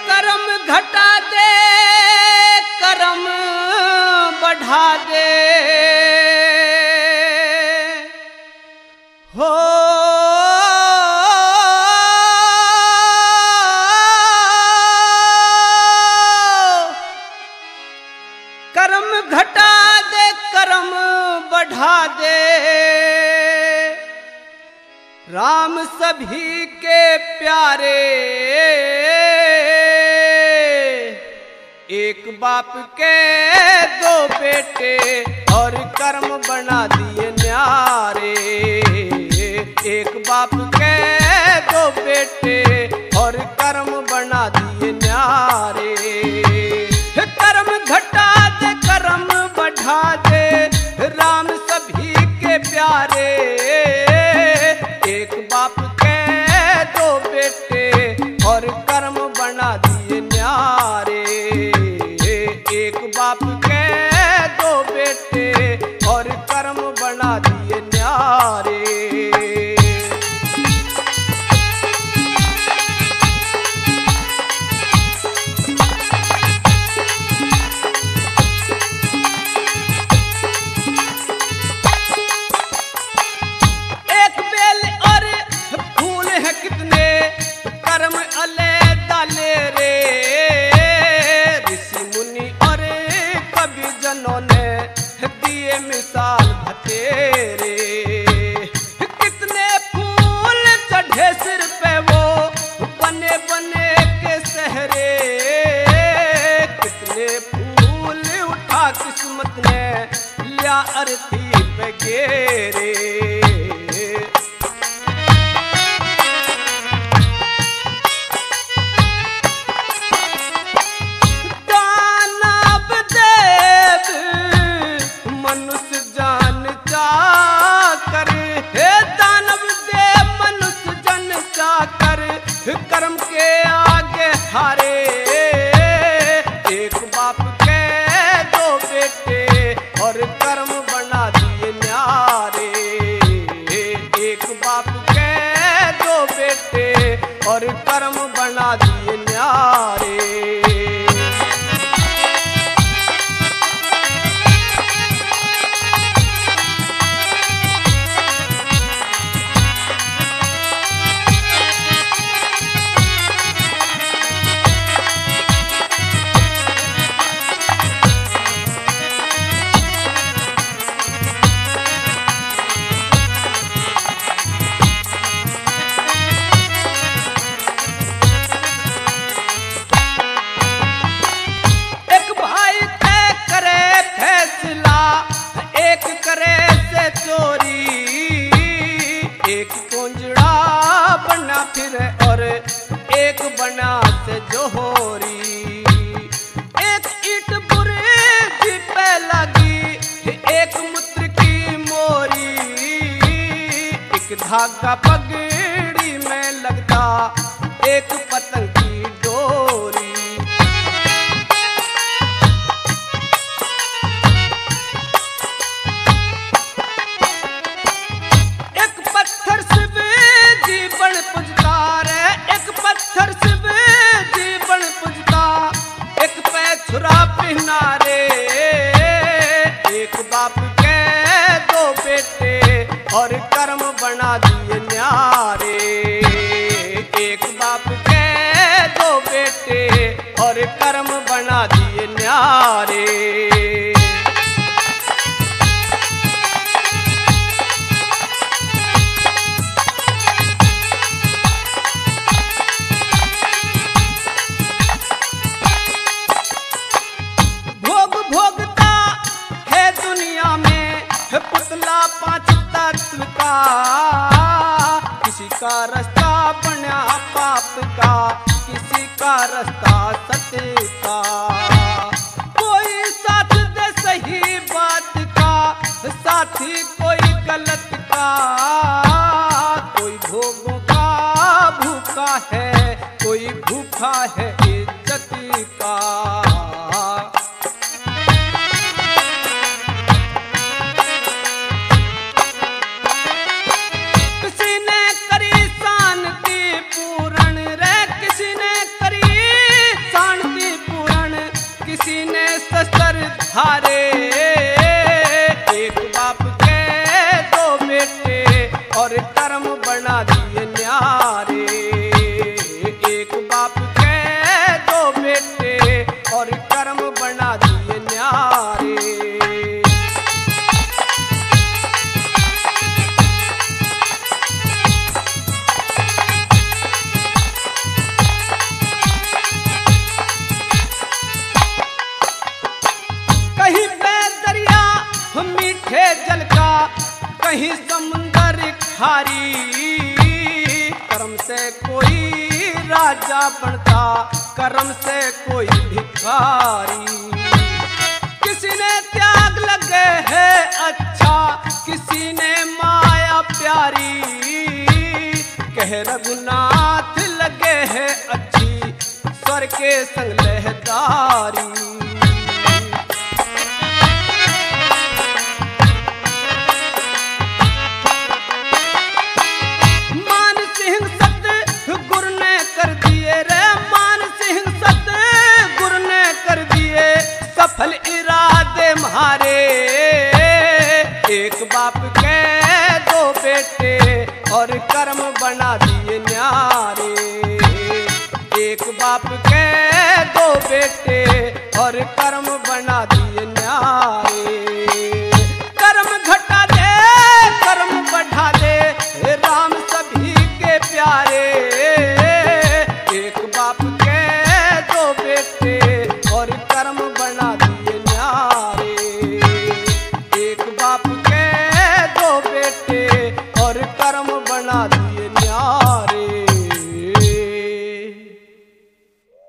कर्म घटा दे कर्म बढ़ा दे हो कर्म घटा दे कर्म बढ़ा दे राम सभी के प्यारे एक बाप के दो बेटे और कर्म बना दिए न्यारे एक बाप के दो बेटे और कर्म बना दिए न्यारे कर्म घटा दे कर्म बढ़ा दे राम सभी के प्यारे एक बाप के दो बेटे और कर्म बना दिए न्यारे एक बाप के दो बेटे और कर्म बना दिए न्यारे मिसाल भतेरे कितने फूल चढ़े सिर पे वो बने बने के सहरे कितने फूल उठा किस्मत ने लिया अर्थी पे घेरे कर्म के आगे हारे एक बाप के दो बेटे और कर्म बना दिए न्यारे एक बाप के दो बेटे और कर्म बना दिए न्यारे फिर और एक बना से जोहरी एक ईट बुरी पे लगी एक मूत्र की मोरी एक धागा पगड़ी में लगता एक पतंग की डोरी एक पत्थर से जीवन पुजता रे एक पत्थर शिव जीवन पुजता एक पे छुरा पहना रे एक बाप के दो बेटे और कर्म बना दिए न्यारे एक बाप के दो बेटे और कर्म बना दिए न्यारे पुतला पांच तत्व का किसी का रास्ता बना पाप का किसी का रास्ता सत्य का कोई साथ दे सही बात का साथी कोई गलत का कोई भोगों का भूखा है कोई भूखा है इज्जत का बना दिए न्यारे। एक बाप के दो बेटे और कर्म बना दिए न्यारे। कहीं पे दरिया मीठे जल का, कहीं समुंदर खारी। कर्म से कोई राजा बनता, कर्म से कोई भिखारी। किसी ने त्याग लगे है अच्छा, किसी ने माया प्यारी। कह रघुनाथ लगे है अच्छी, स्वर के संग लहदारी। सफल इरादे म्हारे। एक बाप के दो बेटे और कर्म बना दिए न्यारे। एक बाप के दो बेटे और कर्म बना दिए न्यारे। कर्म घटा दे कर्म बढ़ा दे, राम सभी के प्यारे।